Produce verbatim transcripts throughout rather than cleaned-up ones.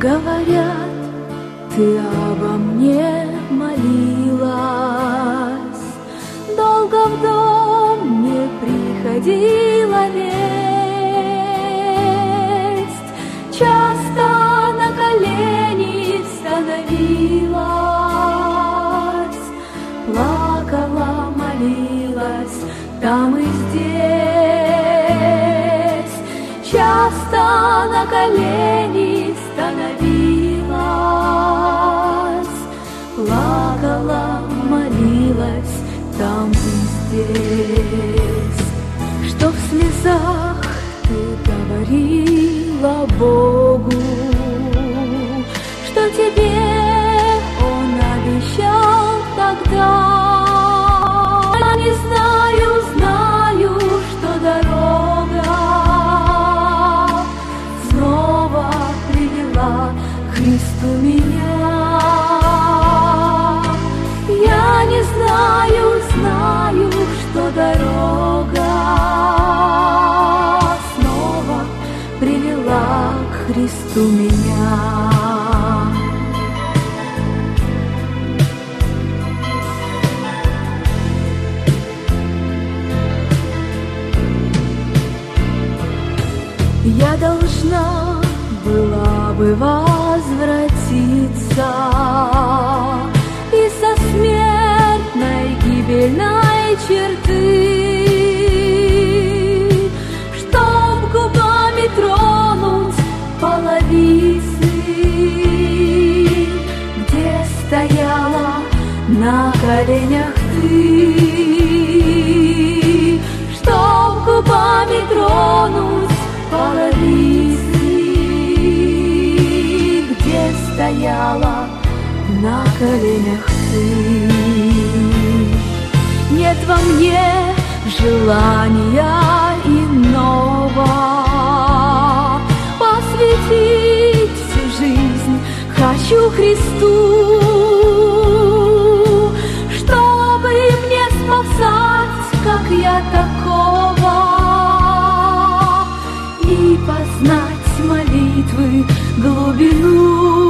Говорят, ты обо мне молилась, долго в дом не приходила весть, часто на колени становилась, плакала, молилась там и здесь, часто на колени становилась, плакала, молилась там и здесь, что в слезах ты говорила Богу, что тебе Он обещал тогда. Я не знаю, знаю, что дорога снова привела к Христу меня. Я не знаю, знаю, что дорога снова привела к Христу меня. Я должна была бы возвратиться и со смертной гибельной черты, чтоб губами тронуть половицы, где стояла на коленях ты, чтоб губами тронуть половицы, где стояла на коленях ты. Нет во мне желания иного посвятить всю жизнь хочу Христу, чтобы мне спасать, как я такого, и познать молитвы глубину,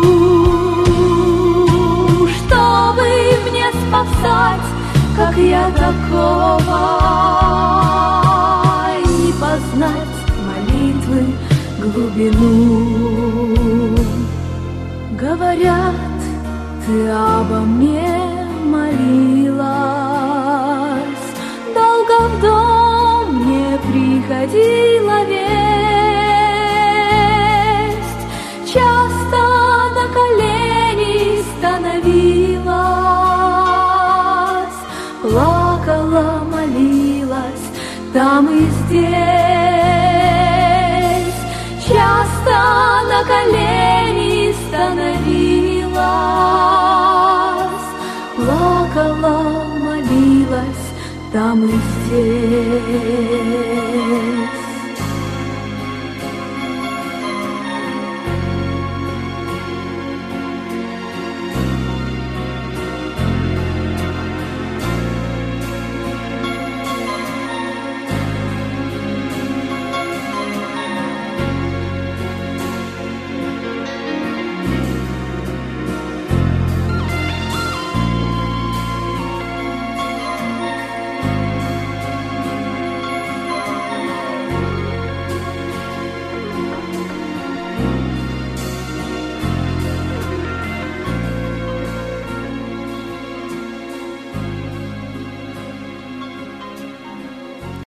чтобы мне спасать, как я такого, и познать молитвы глубину. Говорят, ты обо мне молилась, долго в дом не приходила весть, часто на колени становилась, плакала, молилась там и здесь, часто на колени становилась, плакала, молилась там и здесь.